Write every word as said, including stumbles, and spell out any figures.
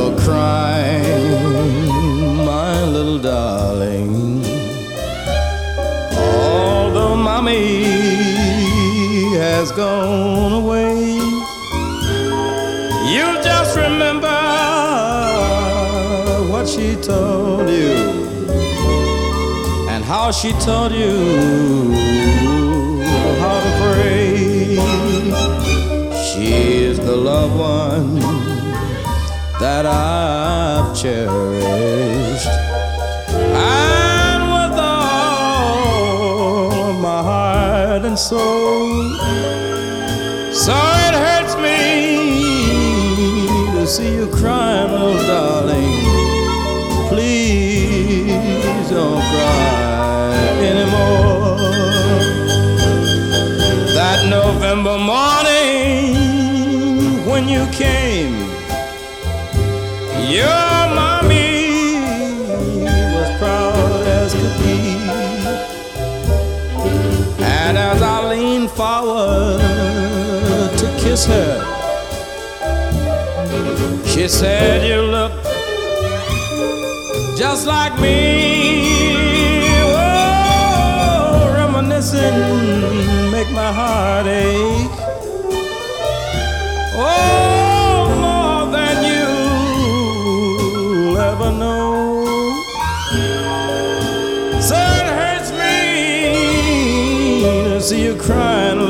you're crying, my little darling. Although mommy has gone away, you just remember what she told you and how she taught you how to pray. She is the loved one that I've cherished, and with all my heart and soul. So it hurts me to see you crying, little darling. Please don't cry anymore. That November morning when you came, your mommy was proud as could be. And as I leaned forward to kiss her, she said, you look just like me. Oh, reminiscing make my heart ache. Oh, more than you'll ever know. So it hurts me to see you crying,